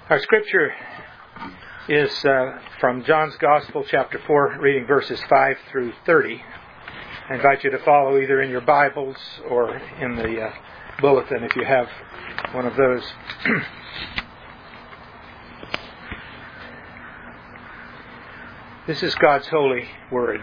Our scripture is from John's Gospel, chapter 4, reading verses 5 through 30. I invite you to follow either in your Bibles or in the bulletin if you have one of those. This is God's holy word.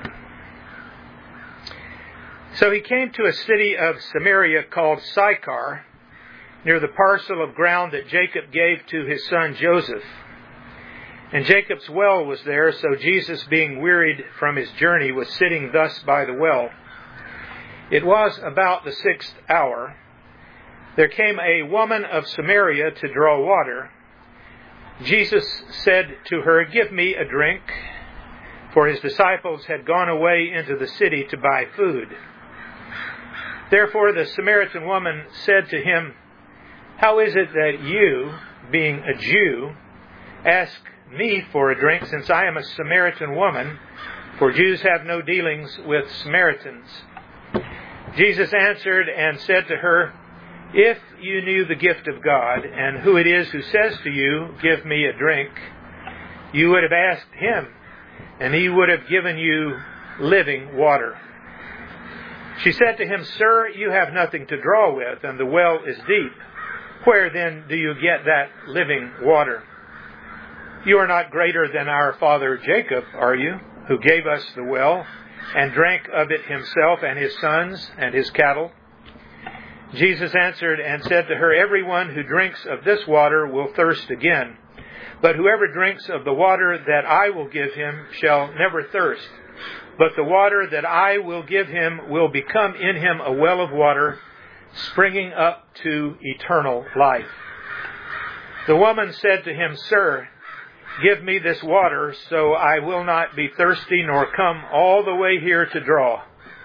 So he came to a city of Samaria called Sychar, near the parcel of ground that Jacob gave to his son Joseph. And Jacob's well was there, so Jesus, being wearied from his journey, was sitting thus by the well. It was about the 6th hour. There came a woman of Samaria to draw water. Jesus said to her, "Give me a drink," for his disciples had gone away into the city to buy food. Therefore the Samaritan woman said to him, "How is it that you, being a Jew, ask me for a drink, since I am a Samaritan woman? For Jews have no dealings with Samaritans." Jesus answered and said to her, "If you knew the gift of God, and who it is who says to you, 'Give me a drink,' you would have asked him, and he would have given you living water." She said to him, "Sir, you have nothing to draw with, and the well is deep. Where then do you get that living water? You are not greater than our father Jacob, are you, who gave us the well, and drank of it himself and his sons and his cattle?" Jesus answered and said to her, "Everyone who drinks of this water will thirst again. But whoever drinks of the water that I will give him shall never thirst. But the water that I will give him will become in him a well of water, springing up to eternal life." The woman said to him, "Sir, give me this water, so I will not be thirsty nor come all the way here to draw."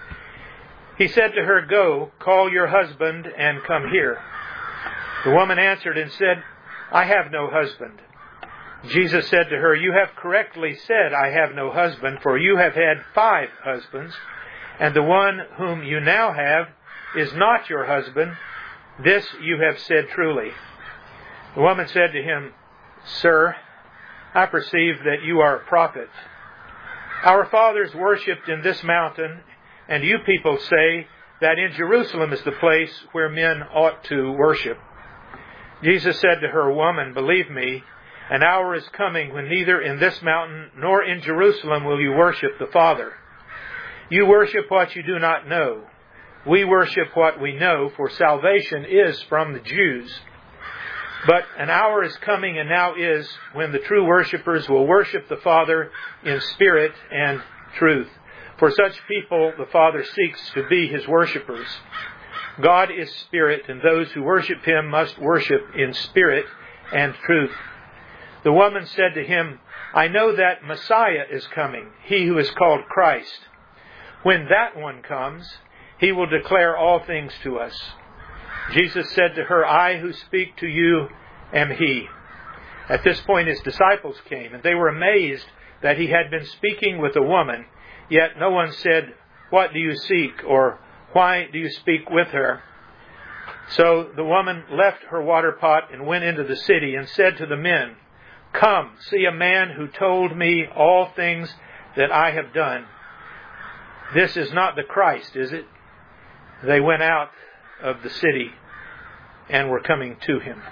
He said to her, "Go, call your husband and come here." The woman answered and said, "I have no husband." Jesus said to her, "You have correctly said, 'I have no husband,' for you have had 5 husbands, and the one whom you now have is not your husband. This you have said truly." The woman said to him, "Sir, I perceive that you are a prophet. Our fathers worshipped in this mountain, and you people say that in Jerusalem is the place where men ought to worship." Jesus said to her, "Woman, believe me, an hour is coming when neither in this mountain nor in Jerusalem will you worship the Father. You worship what you do not know. We worship what we know, for salvation is from the Jews. But an hour is coming, and now is, when the true worshippers will worship the Father in spirit and truth. For such people the Father seeks to be his worshippers. God is spirit, and those who worship him must worship in spirit and truth." The woman said to him, "I know that Messiah is coming, he who is called Christ. When that one comes, he will declare all things to us." Jesus said to her, "I who speak to you am he." At this point his disciples came, and they were amazed that he had been speaking with a woman, yet no one said, "What do you seek?" or "Why do you speak with her?" So the woman left her water pot and went into the city and said to the men, "Come, see a man who told me all things that I have done. This is not the Christ, is it?" They went out of the city and were coming to him.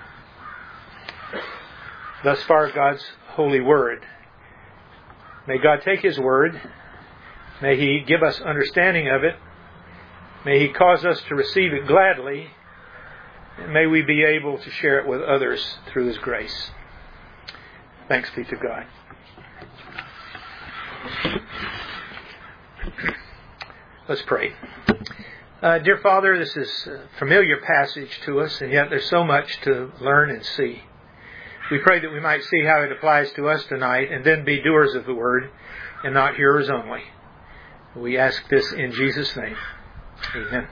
Thus far, God's holy word. May God take his word. May he give us understanding of it. May he cause us to receive it gladly. And may we be able to share it with others through his grace. Thanks be to God. Let's pray. Dear Father, this is a familiar passage to us, and yet there's so much to learn and see. We pray that we might see how it applies to us tonight, and then be doers of the word, and not hearers only. We ask this in Jesus' name. Amen.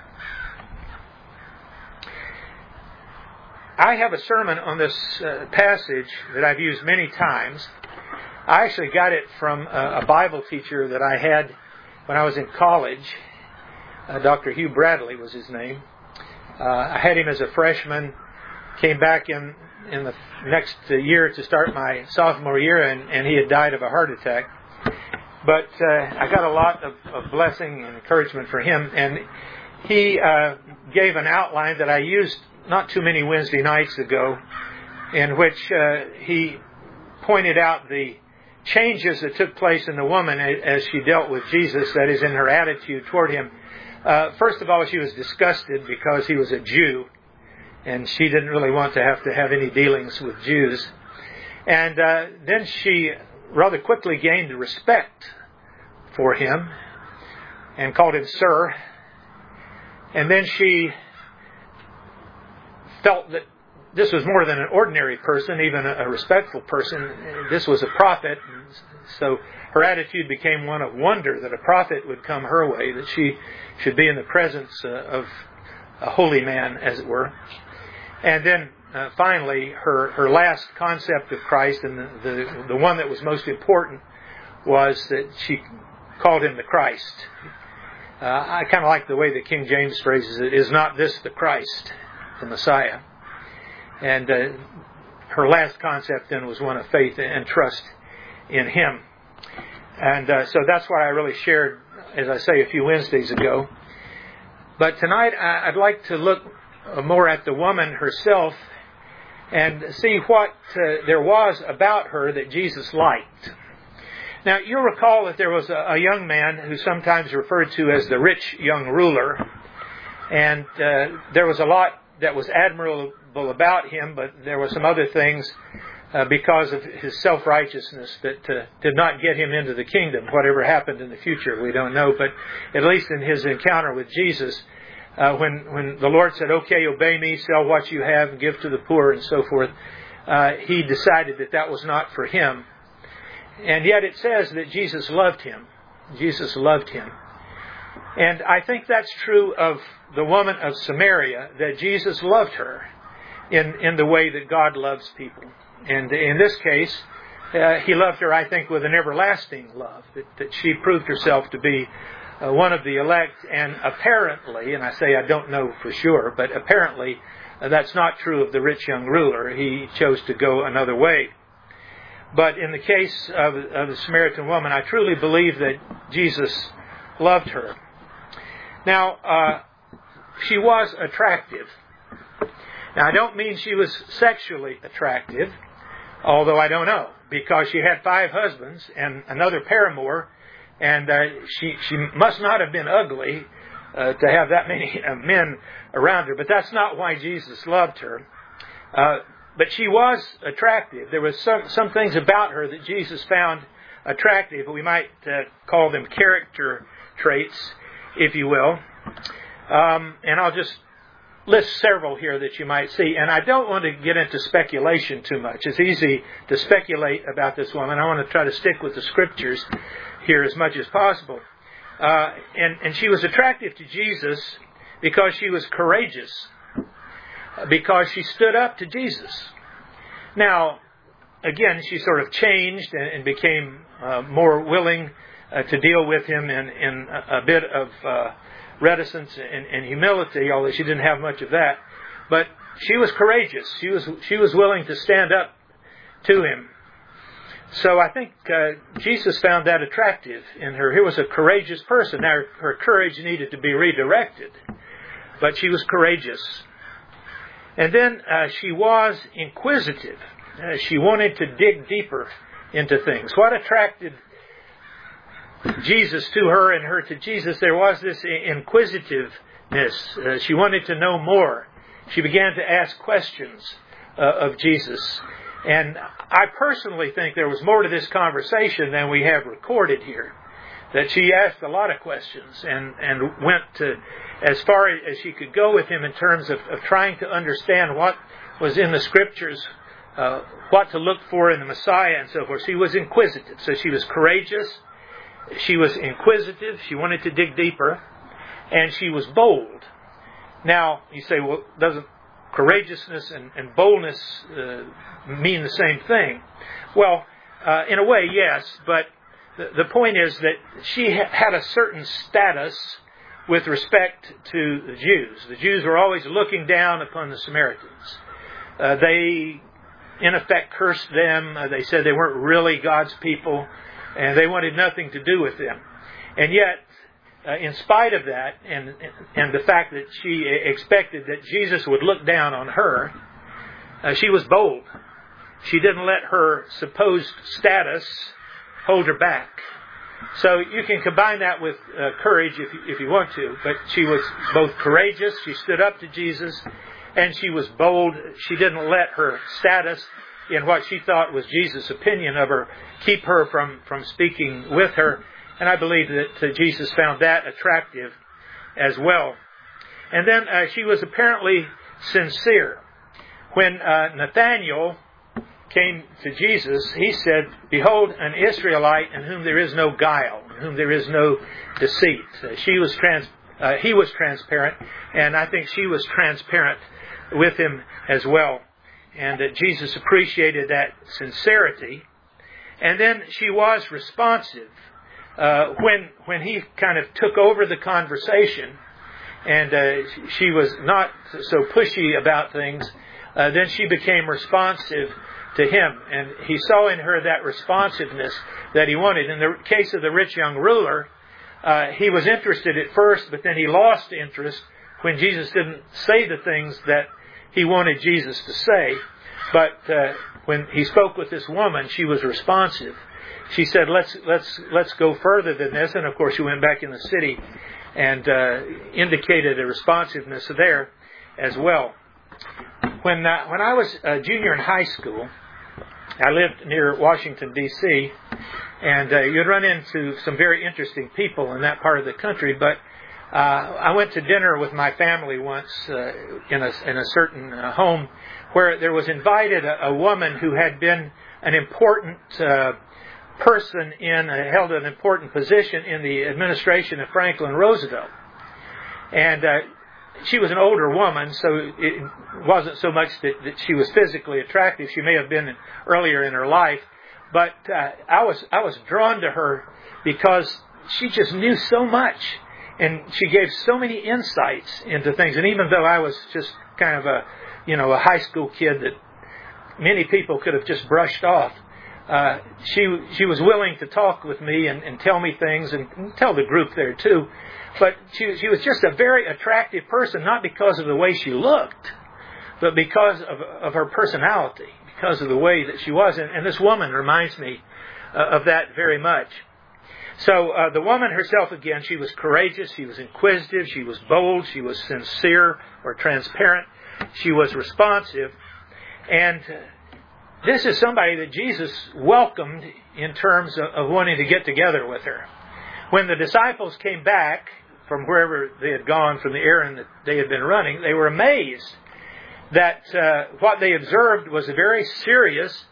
I have a sermon on this passage that I've used many times. I actually got it from a Bible teacher that I had when I was in college. Dr. Hugh Bradley was his name. I had him as a freshman, came back in in the next year to start my sophomore year, and he had died of a heart attack. But I got a lot of blessing and encouragement for him, and he gave an outline that I used not too many Wednesday nights ago, in which he pointed out the changes that took place in the woman as she dealt with Jesus, that is, in her attitude toward him. First of all, she was disgusted because he was a Jew, and she didn't really want to have any dealings with Jews. And then she rather quickly gained respect for him and called him sir. And then she felt that this was more than an ordinary person, even a respectful person. This was a prophet. So her attitude became one of wonder that a prophet would come her way, that she should be in the presence of a holy man, as it were. And then finally, her last concept of Christ, and the one that was most important, was that she called him the Christ. I kind of like the way the King James phrases it, "Is not this the Christ, the Messiah?" And her last concept then was one of faith and trust in him. And so that's what I really shared, as I say, a few Wednesdays ago. But tonight I'd like to look more at the woman herself and see what there was about her that Jesus liked. Now, you'll recall that there was a young man who's sometimes referred to as the rich young ruler. And there was a lot that was admirable about him, but there were some other things because of his self-righteousness that did not get him into the kingdom. Whatever happened in the future, we don't know. But at least in his encounter with Jesus, when the Lord said, "Okay, obey me, sell what you have, and give to the poor," and so forth, he decided that that was not for him. And yet it says that Jesus loved him. Jesus loved him. And I think that's true of the woman of Samaria, that Jesus loved her in the way that God loves people. And in this case, he loved her, I think, with an everlasting love, that she proved herself to be one of the elect. And apparently, and I say I don't know for sure, but apparently that's not true of the rich young ruler. He chose to go another way. But in the case of the Samaritan woman, I truly believe that Jesus loved her. Now, she was attractive. Now, I don't mean she was sexually attractive, although I don't know, because she had 5 husbands and another paramour, and she must not have been ugly to have that many men around her. But that's not why Jesus loved her. But she was attractive. There was some things about her that Jesus found attractive. We might call them character traits, if you will. And I'll just list several here that you might see. And I don't want to get into speculation too much. It's easy to speculate about this woman. I want to try to stick with the Scriptures here as much as possible. And she was attractive to Jesus because she was courageous, because she stood up to Jesus. Now, again, she sort of changed and became more willing to deal with him in a bit of reticence and humility, although she didn't have much of that. But she was courageous. She was willing to stand up to him. So I think Jesus found that attractive in her. Here was a courageous person. Now, her courage needed to be redirected, but she was courageous. And then she was inquisitive. She wanted to dig deeper into things. What attracted Jesus to her and her to Jesus? There was this inquisitiveness. She wanted to know more. She began to ask questions of Jesus. And I personally think there was more to this conversation than we have recorded here. That she asked a lot of questions and went to as far as she could go with him in terms of trying to understand what was in the Scriptures, what to look for in the Messiah and so forth. She was inquisitive. So she was courageous. She was inquisitive. She wanted to dig deeper. And she was bold. Now, you say, well, doesn't courageousness and boldness mean the same thing? Well, in a way, yes. But the point is that she had a certain status with respect to the Jews. The Jews were always looking down upon the Samaritans. They in effect cursed them. They said they weren't really God's people, and they wanted nothing to do with them. And yet, in spite of that, and the fact that she expected that Jesus would look down on her, she was bold. She didn't let her supposed status hold her back. So you can combine that with courage if you want to. But she was both courageous, she stood up to Jesus, and she was bold. She didn't let her status in what she thought was Jesus' opinion of her keep her from speaking with her. And I believe that Jesus found that attractive as well. And then she was apparently sincere. When Nathanael came to Jesus, he said, "Behold, an Israelite in whom there is no guile, in whom there is no deceit." He was transparent, and I think she was transparent with him as well. And that Jesus appreciated that sincerity. And then she was responsive. When he kind of took over the conversation, and she was not so pushy about things, then she became responsive to him. And he saw in her that responsiveness that he wanted. In the case of the rich young ruler, he was interested at first, but then he lost interest when Jesus didn't say the things that he wanted Jesus to say. But when he spoke with this woman, she was responsive. She said, let's go further than this. And of course, she went back in the city and indicated a responsiveness there as well. When I was a junior in high school, I lived near Washington, D.C., and you'd run into some very interesting people in that part of the country. But I went to dinner with my family once in a certain home where there was invited a woman who had been an important person held an important position in the administration of Franklin Roosevelt. And she was an older woman, so it wasn't so much that she was physically attractive. She may have been earlier in her life, but I was drawn to her because she just knew so much, and she gave so many insights into things. And even though I was just kind of a high school kid that many people could have just brushed off, she was willing to talk with me and tell me things, and tell the group there too. But she was just a very attractive person, not because of the way she looked, but because of her personality, because of the way that she was. And this woman reminds me of that very much. So the woman herself, again, she was courageous, she was inquisitive, she was bold, she was sincere or transparent, she was responsive. And this is somebody that Jesus welcomed in terms of wanting to get together with her. When the disciples came back from wherever they had gone, from the errand that they had been running, they were amazed that what they observed was a very serious,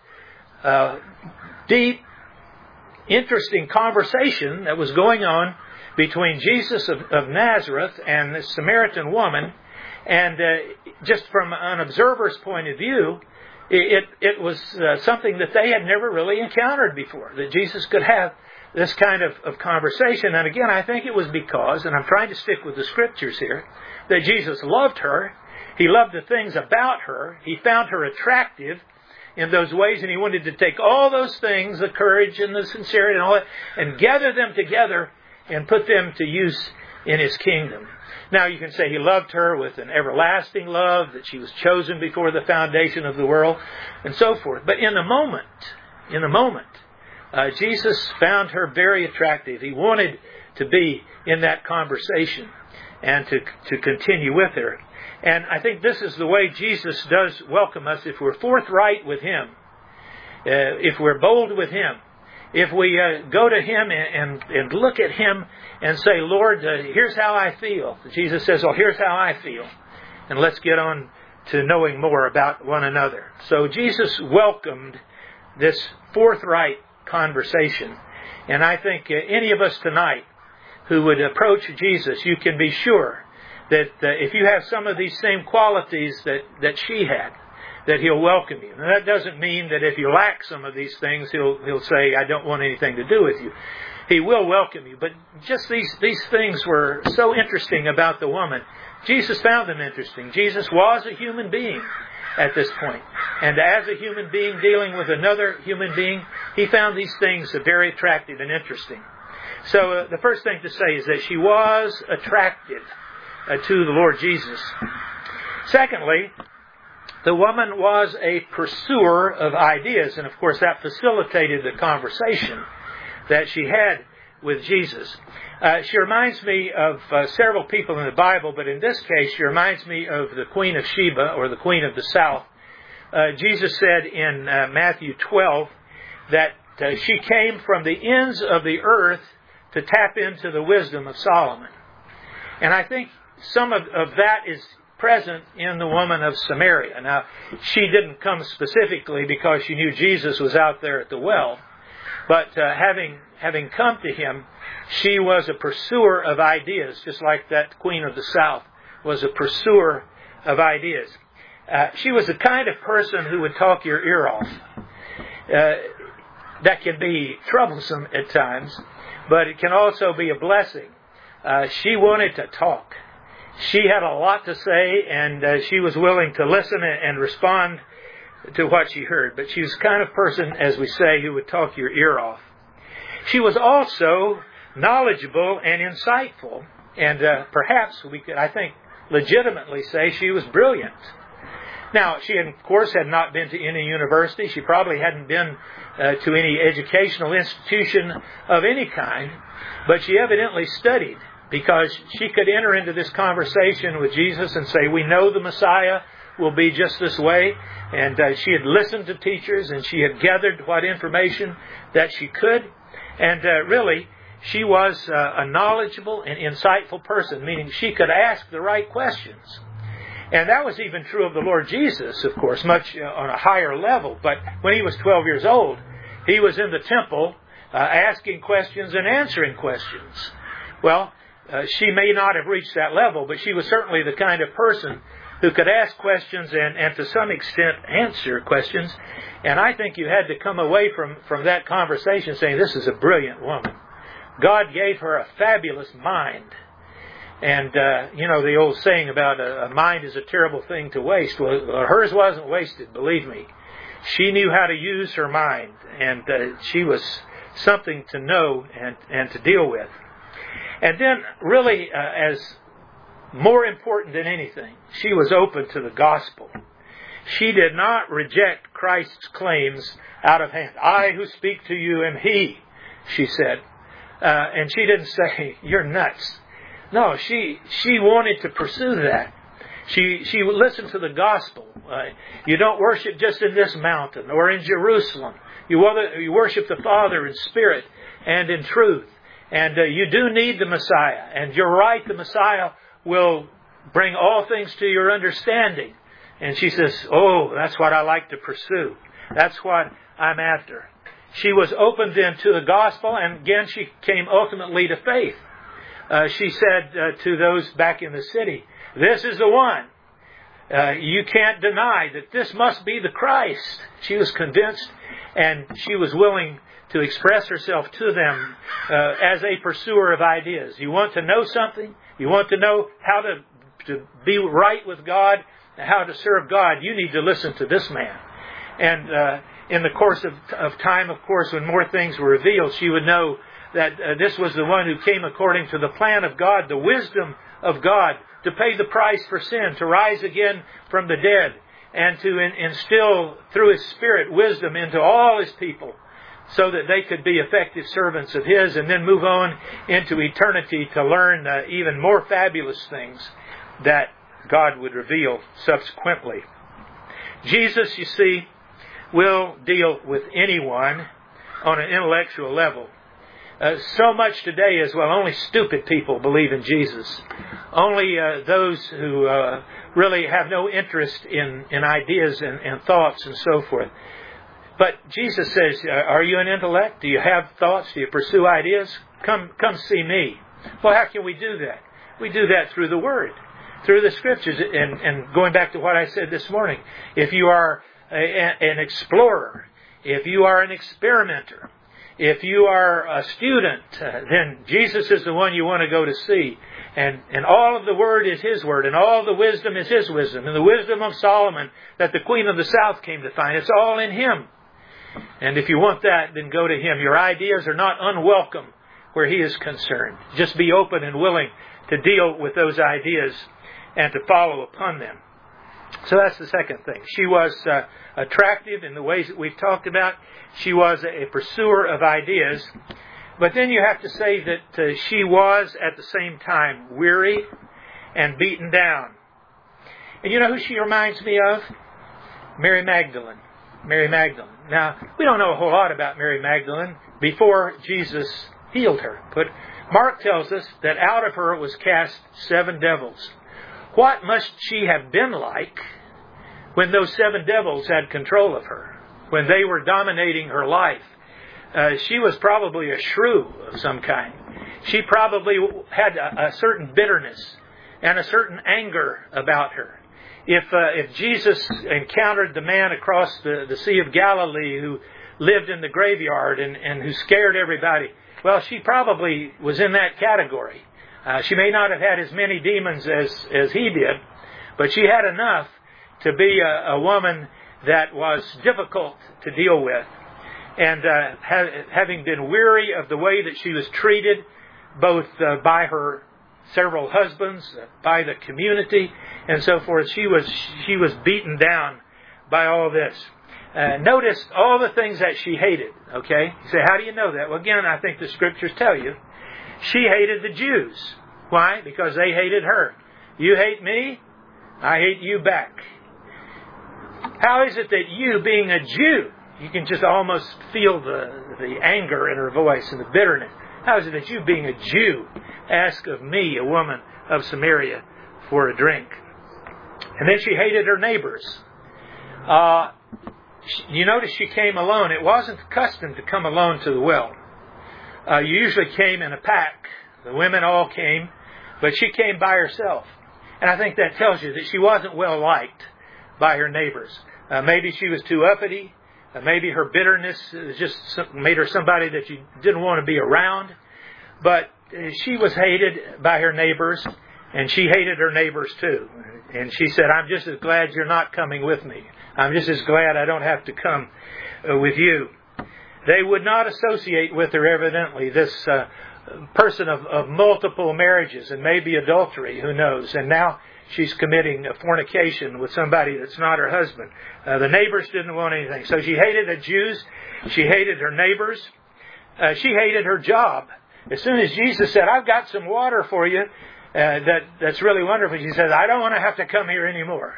deep, interesting conversation that was going on between Jesus of Nazareth and this Samaritan woman. And just from an observer's point of view, it was something that they had never really encountered before, that Jesus could have this kind of conversation. And again, I think it was because, and I'm trying to stick with the scriptures here, that Jesus loved her. He loved the things about her. He found her attractive in those ways, and he wanted to take all those things, the courage and the sincerity and all that, and gather them together and put them to use in his kingdom. Now you can say he loved her with an everlasting love, that she was chosen before the foundation of the world, and so forth. But in the moment, Jesus found her very attractive. He wanted to be in that conversation and to continue with her. And I think this is the way Jesus does welcome us if we're forthright with him, if we're bold with him, if we go to him and look at him and say, Lord, here's how I feel. Jesus says, well, here's how I feel. And let's get on to knowing more about one another. So Jesus welcomed this forthright conversation. And I think any of us tonight who would approach Jesus, you can be sure that if you have some of these same qualities that she had, that he'll welcome you. Now, that doesn't mean that if you lack some of these things, he'll say, I don't want anything to do with you. He will welcome you. But just these things were so interesting about the woman. Jesus found them interesting. Jesus was a human being at this point. And as a human being dealing with another human being, he found these things very attractive and interesting. So the first thing to say is that she was attracted to the Lord Jesus. Secondly, the woman was a pursuer of ideas, and of course that facilitated the conversation that she had with Jesus. She reminds me of several people in the Bible, but in this case she reminds me of the Queen of Sheba, or the Queen of the South. Jesus said in Matthew 12 that she came from the ends of the earth to tap into the wisdom of Solomon. And I think some of that is present in the woman of Samaria. Now, she didn't come specifically because she knew Jesus was out there at the well, but having come to him, she was a pursuer of ideas, just like that Queen of the South was a pursuer of ideas. She was the kind of person who would talk your ear off. That can be troublesome at times, but it can also be a blessing. She wanted to talk. She had a lot to say, and she was willing to listen and respond to what she heard. But she was the kind of person, as we say, who would talk your ear off. She was also knowledgeable and insightful, and perhaps we could, I think, legitimately say she was brilliant. Now, she, of course, had not been to any university. She probably hadn't been to any educational institution of any kind, but she evidently studied, because she could enter into this conversation with Jesus and say, we know the Messiah will be just this way. And she had listened to teachers, and she had gathered what information that she could. And really, she was a knowledgeable and insightful person, meaning she could ask the right questions. And that was even true of the Lord Jesus, of course, much on a higher level. But when he was 12 years old, he was in the temple asking questions and answering questions. Well, she may not have reached that level, but she was certainly the kind of person who could ask questions and to some extent answer questions. And I think you had to come away from that conversation saying, this is a brilliant woman. God gave her a fabulous mind. And, the old saying about a mind is a terrible thing to waste. Well, hers wasn't wasted, believe me. She knew how to use her mind, and she was something to know and to deal with. And then, really, as more important than anything, she was open to the gospel. She did not reject Christ's claims out of hand. I who speak to you am He, she said. And she didn't say, you're nuts. No, she wanted to pursue that. She listened to the gospel. You don't worship just in this mountain or in Jerusalem. You worship the Father in spirit and in truth. And you do need the Messiah. And you're right, the Messiah will bring all things to your understanding. And she says, oh, that's what I like to pursue. That's what I'm after. She was open then to the gospel, and again she came ultimately to faith. She said to those back in the city, this is the one. You can't deny that this must be the Christ. She was convinced, and she was willing to express herself to them as a pursuer of ideas. You want to know something? You want to know how to be right with God, how to serve God? You need to listen to this man. And in the course of time, of course, when more things were revealed, she would know that this was the one who came according to the plan of God, the wisdom of God, to pay the price for sin, to rise again from the dead, and to instill through His Spirit wisdom into all His people, so that they could be effective servants of His, and then move on into eternity to learn even more fabulous things that God would reveal subsequently. Jesus, you see, will deal with anyone on an intellectual level. So much today is, well, only stupid people believe in Jesus. Only those who really have no interest in ideas and thoughts and so forth. But Jesus says, are you an intellect? Do you have thoughts? Do you pursue ideas? Come see me. Well, how can we do that? We do that through the Word, through the Scriptures. And going back to what I said this morning, if you are an explorer, if you are an experimenter, if you are a student, then Jesus is the one you want to go to see. And all of the Word is His Word, and all the wisdom is His wisdom, and the wisdom of Solomon that the Queen of the South came to find. It's all in Him. And if you want that, then go to Him. Your ideas are not unwelcome where He is concerned. Just be open and willing to deal with those ideas and to follow upon them. So that's the second thing. She was attractive in the ways that we've talked about. She was a pursuer of ideas. But then you have to say that she was at the same time weary and beaten down. And you know who she reminds me of? Mary Magdalene. Mary Magdalene. Now, we don't know a whole lot about Mary Magdalene before Jesus healed her. But Mark tells us that out of her was cast 7 devils. What must she have been like when those 7 devils had control of her? When they were dominating her life? She was probably a shrew of some kind. She probably had a certain bitterness and a certain anger about her. If Jesus encountered the man across the Sea of Galilee who lived in the graveyard and who scared everybody, well, she probably was in that category. She may not have had as many demons as he did, but she had enough to be a woman that was difficult to deal with. And having been weary of the way that she was treated, both by her several husbands, by the community, and so forth, she was beaten down by all this. Notice all the things that she hated, okay? You say, how do you know that? Well, again, I think the Scriptures tell you. She hated the Jews. Why? Because they hated her. You hate me, I hate you back. How is it that you, being a Jew, you can just almost feel the anger in her voice and the bitterness. How is it that you, being a Jew, ask of me, a woman of Samaria, for a drink? And then she hated her neighbors. You notice she came alone. It wasn't the custom to come alone to the well. You usually came in a pack. The women all came, but she came by herself. And I think that tells you that she wasn't well liked by her neighbors. Maybe she was too uppity. Maybe her bitterness just made her somebody that you didn't want to be around. But she was hated by her neighbors, and she hated her neighbors too. And she said, I'm just as glad you're not coming with me. I'm just as glad I don't have to come with you. They would not associate with her, evidently, this person of multiple marriages and maybe adultery, who knows. And now she's committing a fornication with somebody that's not her husband. The neighbors didn't want anything. So she hated the Jews. She hated her neighbors. She hated her job. As soon as Jesus said, I've got some water for you that's really wonderful, she says, I don't want to have to come here anymore.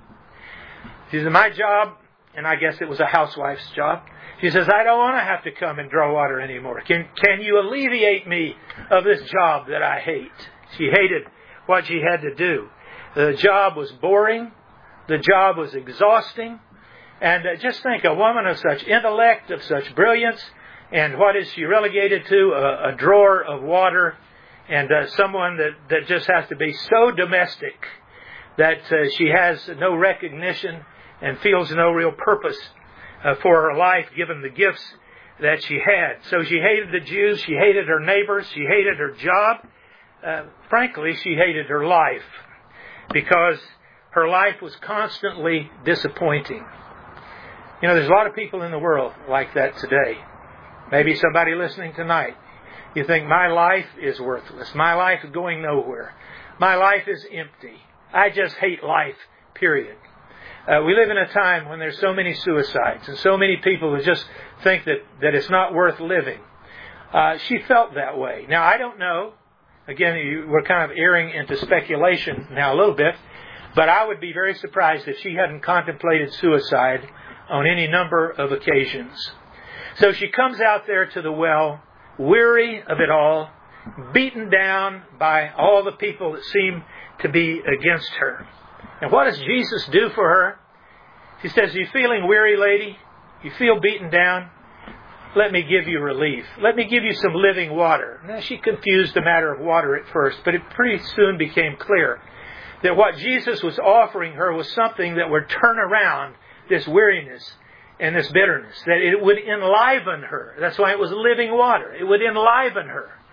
She said, my job, and I guess it was a housewife's job, she says, I don't want to have to come and draw water anymore. Can you alleviate me of this job that I hate? She hated what she had to do. The job was boring. The job was exhausting. And just think, a woman of such intellect, of such brilliance, and what is she relegated to? A drawer of water, and someone that just has to be so domestic that she has no recognition and feels no real purpose for her life, given the gifts that she had. So she hated the Jews, she hated her neighbors, she hated her job. Frankly, she hated her life, because her life was constantly disappointing. You know, there's a lot of people in the world like that today. Maybe somebody listening tonight. You think, my life is worthless. My life is going nowhere. My life is empty. I just hate life, period. We live in a time when there's so many suicides and so many people who just think that it's not worth living. She felt that way. Now, I don't know. Again, we're kind of erring into speculation now a little bit, but I would be very surprised if she hadn't contemplated suicide on any number of occasions. So she comes out there to the well, weary of it all, beaten down by all the people that seem to be against her. And what does Jesus do for her? He says, are you feeling weary, lady? You feel beaten down? Let me give you relief. Let me give you some living water. Now, she confused the matter of water at first, but it pretty soon became clear that what Jesus was offering her was something that would turn around this weariness and this bitterness, that it would enliven her. That's why it was living water. It would enliven her.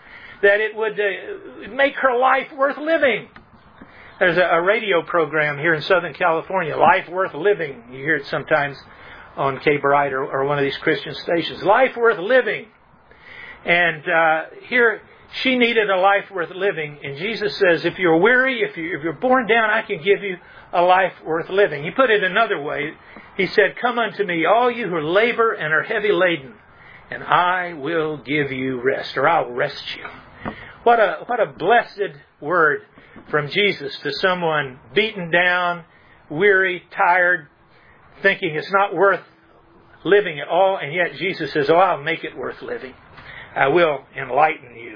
that it would make her life worth living. There's a radio program here in Southern California, Life Worth Living. You hear it sometimes on K-Bride or one of these Christian stations. Life Worth Living. And here, she needed a life worth living. And Jesus says, if you're weary, if you're borne down, I can give you a life worth living. He put it another way. He said, come unto me, all you who labor and are heavy laden, and I will give you rest, or I'll rest you. What a blessed word from Jesus to someone beaten down, weary, tired, thinking it's not worth living at all, and yet Jesus says, oh, I'll make it worth living. I will enlighten you.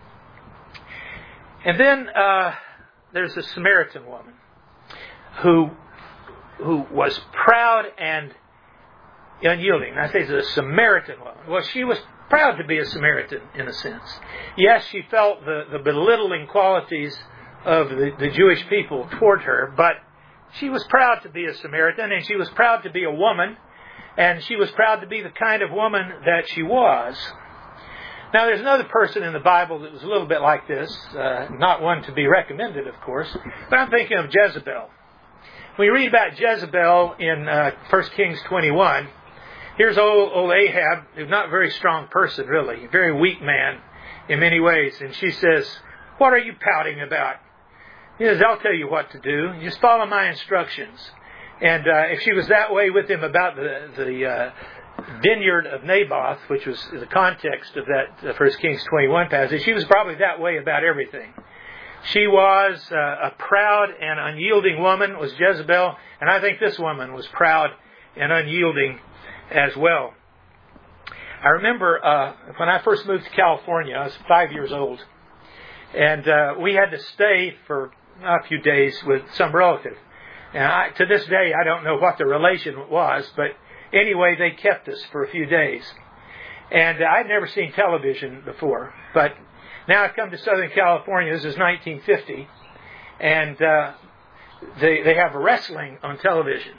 And then there's a Samaritan woman who was proud and unyielding. I say it's a Samaritan woman. Well, she was proud to be a Samaritan in a sense. Yes, she felt the belittling qualities of the Jewish people toward her, but she was proud to be a Samaritan, and she was proud to be a woman, and she was proud to be the kind of woman that she was. Now, there's another person in the Bible that was a little bit like this, not one to be recommended, of course, but I'm thinking of Jezebel. When you read about Jezebel in 1 Kings 21, here's old Ahab, who's not a very strong person, really, a very weak man in many ways, and she says, what are you pouting about? He says, I'll tell you what to do. Just follow my instructions. And if she was that way with him about the vineyard of Naboth, which was the context of that 1 Kings 21 passage, she was probably that way about everything. She was a proud and unyielding woman, was Jezebel, and I think this woman was proud and unyielding as well. I remember when I first moved to California, I was 5 years old, and we had to stay for a few days with some relative. And to this day, I don't know what the relation was, but anyway, they kept us for a few days. And I'd never seen television before, but now I've come to Southern California. This is 1950, and they have wrestling on television.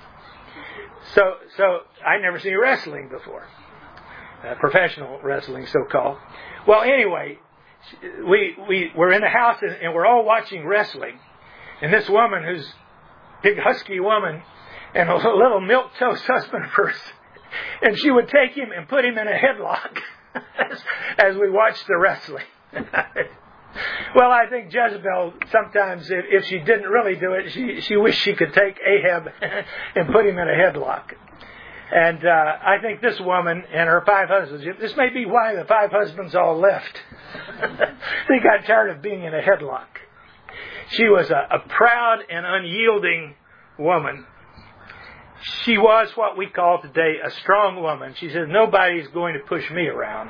So I'd never seen wrestling before, professional wrestling, so-called. Well, anyway, we were in the house and we're all watching wrestling, and this woman, who's a big husky woman, and a little milquetoast husband of hers, and she would take him and put him in a headlock as we watched the wrestling. Well, I think Jezebel, sometimes, if she didn't really do it, she wished she could take Ahab and put him in a headlock. And I think this woman and her 5 husbands, this may be why the 5 husbands all left. They got tired of being in a headlock. She was a proud and unyielding woman. She was what we call today a strong woman. She said, nobody's going to push me around.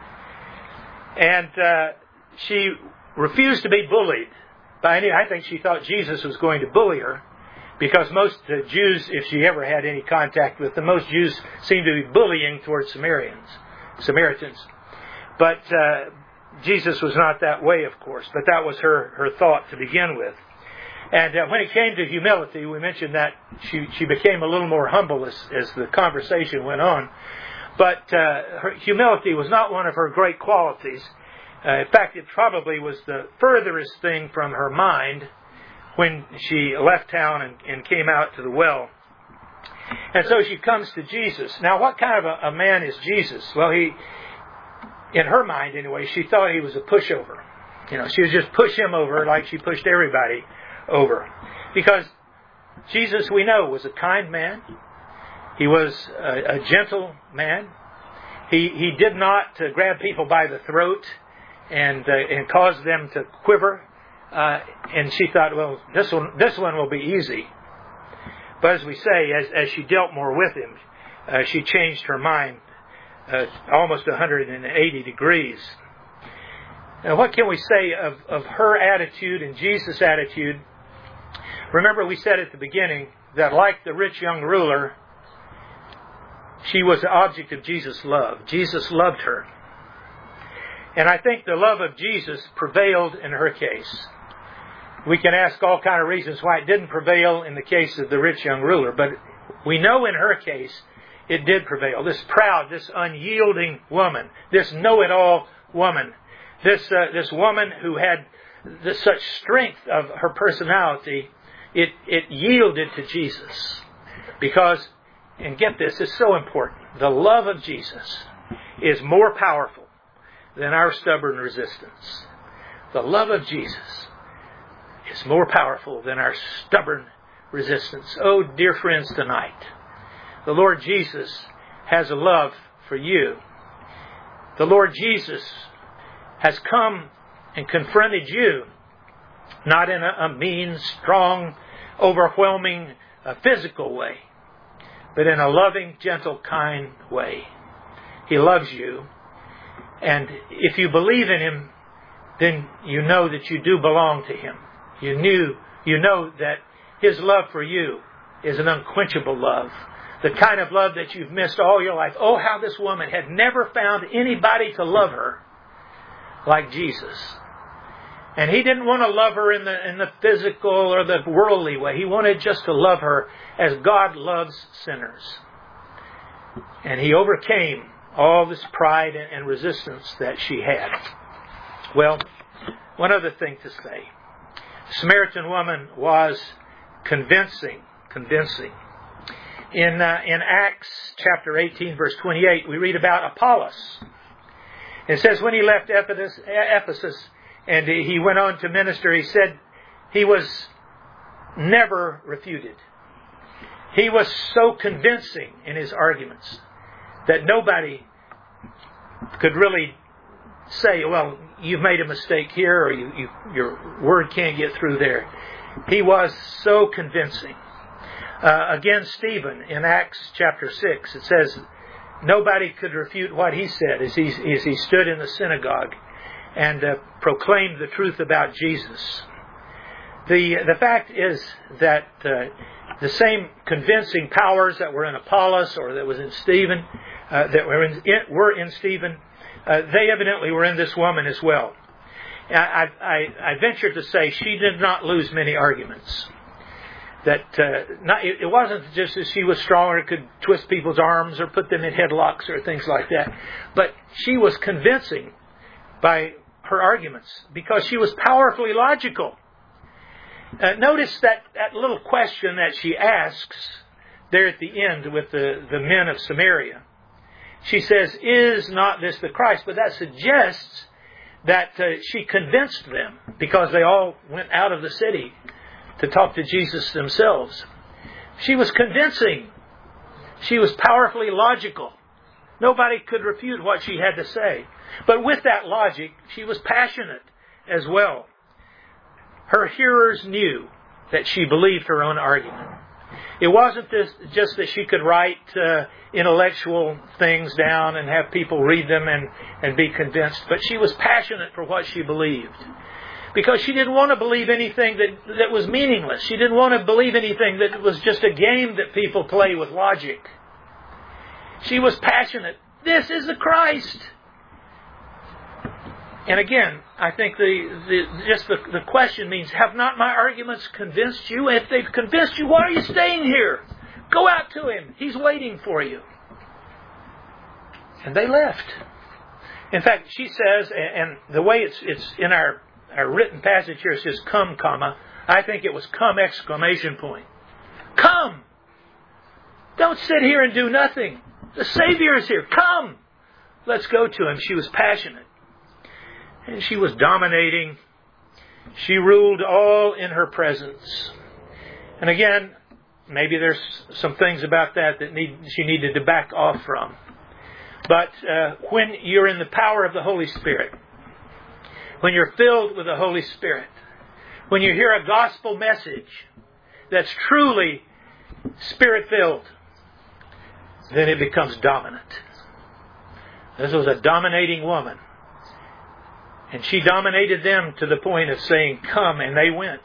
And she refused to be bullied by any. I think she thought Jesus was going to bully her, because most Jews, if she ever had any contact with them, most Jews seemed to be bullying towards Samaritans. But Jesus was not that way, of course. But that was her thought to begin with. And when it came to humility, we mentioned that she became a little more humble as the conversation went on. But her humility was not one of her great qualities. In fact, it probably was the furthest thing from her mind when she left town and came out to the well. And so she comes to Jesus. Now, what kind of a man is Jesus? Well, in her mind anyway, she thought he was a pushover. She would just push him over like she pushed everybody over. Because Jesus, we know, was a kind man. He was a gentle man. He did not grab people by the throat and cause them to quiver. And she thought, well, this one will be easy. But as we say, as she dealt more with him, she changed her mind almost 180 degrees. Now, what can we say of her attitude and Jesus' attitude? Remember, we said at the beginning that like the rich young ruler, she was the object of Jesus' love. Jesus loved her. And I think the love of Jesus prevailed in her case. We can ask all kind of reasons why it didn't prevail in the case of the rich young ruler, but we know in her case it did prevail. This proud, this unyielding woman, this know-it-all woman, This woman who had such strength of her personality, it yielded to Jesus. Because, and get this, it's so important, the love of Jesus is more powerful than our stubborn resistance. The love of Jesus is more powerful than our stubborn resistance. Oh, dear friends, tonight, the Lord Jesus has a love for you. The Lord Jesus has come and confronted you, not in a mean, strong, overwhelming, physical way, but in a loving, gentle, kind way. He loves you. And if you believe in Him, then you know that you do belong to Him. You know that His love for you is an unquenchable love. The kind of love that you've missed all your life. Oh, how this woman had never found anybody to love her like Jesus. And He didn't want to love her in the physical or the worldly way. He wanted just to love her as God loves sinners. And He overcame all this pride and resistance that she had. Well, one other thing to say. The Samaritan woman was convincing. In Acts chapter 18, verse 28, we read about Apollos. It says, when he left Ephesus and he went on to minister, he said he was never refuted. He was so convincing in his arguments that nobody could really say, well, you've made a mistake here, or your word can't get through there. He was so convincing. Again, Stephen, in Acts chapter 6, it says, nobody could refute what he said as he stood in the synagogue and proclaimed the truth about Jesus. The fact is that the same convincing powers that were in Apollos, or that was in Stephen, that were in Stephen, they evidently were in this woman as well. I venture to say she did not lose many arguments. That it wasn't just that she was strong or could twist people's arms or put them in headlocks or things like that, but she was convincing by her arguments because she was powerfully logical. Notice that little question that she asks there at the end with the men of Samaria. She says, is not this the Christ? But that suggests that she convinced them because they all went out of the city to talk to Jesus themselves. She was convincing. She was powerfully logical. Nobody could refute what she had to say. But with that logic, she was passionate as well. Her hearers knew that she believed her own argument. It wasn't just that she could write intellectual things down and have people read them and be convinced, but she was passionate for what she believed. Because she didn't want to believe anything that was meaningless. She didn't want to believe anything that was just a game that people play with logic. She was passionate. This is the Christ. And again, I think the question means, have not my arguments convinced you? If they've convinced you, why are you staying here? Go out to Him. He's waiting for you. And they left. In fact, she says, and the way it's in our written passage here, it says come, comma. I think it was come, exclamation point. Come! Don't sit here and do nothing. The Savior is here. Come! Let's go to Him. She was passionate. And she was dominating. She ruled all in her presence. And again, maybe there's some things about that she needed to back off from. But when you're in the power of the Holy Spirit, when you're filled with the Holy Spirit, when you hear a gospel message that's truly Spirit-filled, then it becomes dominant. This was a dominating woman. And she dominated them to the point of saying, come, and they went.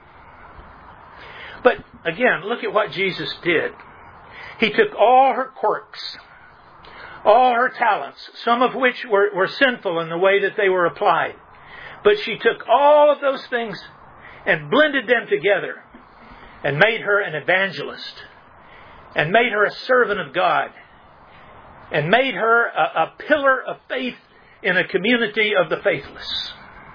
But again, look at what Jesus did. He took all her quirks, all her talents, some of which were sinful in the way that they were applied. But she took all of those things and blended them together and made her an evangelist and made her a servant of God and made her a pillar of faith in a community of the faithless.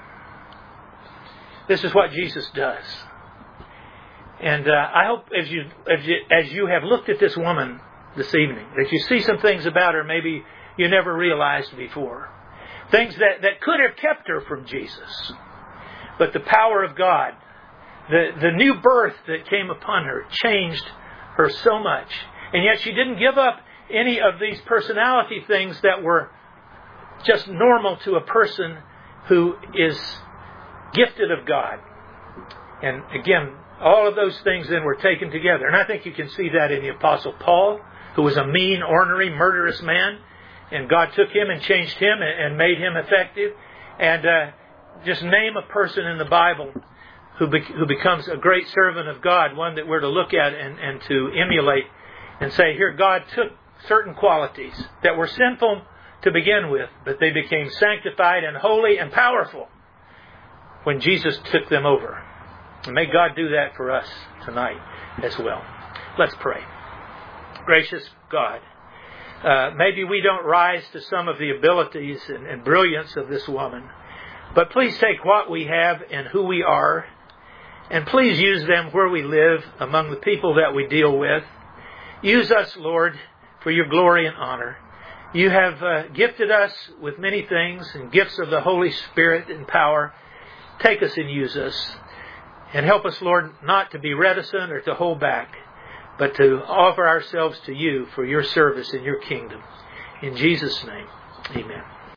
This is what Jesus does. And I hope as you have looked at this woman this evening, that you see some things about her maybe you never realized before. Things that could have kept her from Jesus. But the power of God, the new birth that came upon her, changed her so much. And yet she didn't give up any of these personality things that were just normal to a person who is gifted of God. And again, all of those things then were taken together. And I think you can see that in the Apostle Paul, who was a mean, ornery, murderous man. And God took him and changed him and made him effective. And just name a person in the Bible who becomes a great servant of God, one that we're to look at and to emulate and say, here, God took certain qualities that were sinful to begin with, but they became sanctified and holy and powerful when Jesus took them over. And may God do that for us tonight as well. Let's pray. Gracious God, maybe we don't rise to some of the abilities and brilliance of this woman, but please take what we have and who we are, and please use them where we live, among the people that we deal with. Use us, Lord, for your glory and honor. You have gifted us with many things and gifts of the Holy Spirit and power. Take us and use us. And help us, Lord, not to be reticent or to hold back, but to offer ourselves to you for your service in your kingdom. In Jesus' name, amen.